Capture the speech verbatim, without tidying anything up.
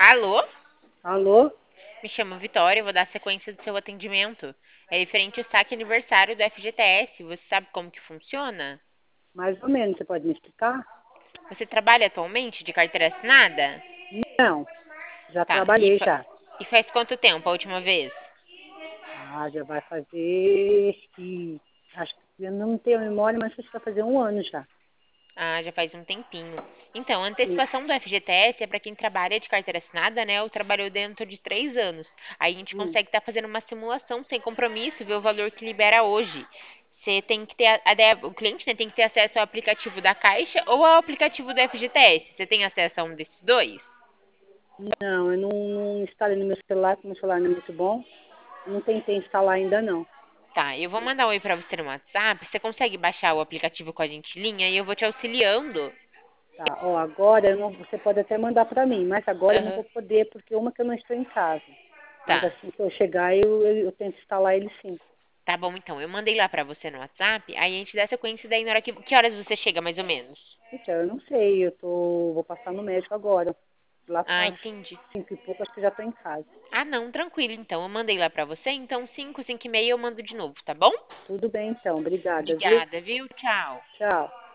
Alô? Alô? Me chamo Vitória, eu vou dar sequência do seu atendimento. É referente ao saque aniversário do F G T S. Você sabe como que funciona? Mais ou menos, você pode me explicar? Você trabalha atualmente de carteira assinada? Não, já Tá. E, trabalhei fa- já. e faz quanto tempo a última vez? Ah, já vai fazer, e acho que eu não tenho memória, mas acho que vai fazer um ano já. Ah, já faz um tempinho. Então, a Sim. antecipação do F G T S é para quem trabalha de carteira assinada, né? Ou trabalhou dentro de três anos. Aí a gente Hum. consegue estar fazendo uma simulação sem compromisso, ver o valor que libera hoje. Você tem que ter, a, a- o cliente, né, tem que ter acesso ao aplicativo da Caixa ou ao aplicativo do F G T S. Você tem acesso a um desses dois? Não, eu não, não instalei no meu celular, porque meu celular não é muito bom. Eu não tentei instalar ainda não. Tá, eu vou mandar um oi pra você no WhatsApp. Você consegue baixar o aplicativo com a gente em linha e eu vou te auxiliando. Tá, ó, agora eu não, você pode até mandar para mim, mas agora eu não Aham. vou poder, porque uma que eu não estou em casa. Mas Tá. assim que eu chegar, eu, eu, eu tento instalar ele sim. Tá bom, então. Eu mandei lá pra você no WhatsApp. Aí a gente dá sequência daí na hora que. Que horas você chega, mais ou menos? Então, eu não sei, eu tô, vou passar no médico agora. Lá Ah, para entendi. cinco e pouco, acho que já estou em casa. Ah, não, tranquilo, então. Eu mandei lá pra você. Então, cinco, cinco e meia eu mando de novo, tá bom? Tudo bem, então. Obrigada, viu? Obrigada, viu? Tchau. Tchau.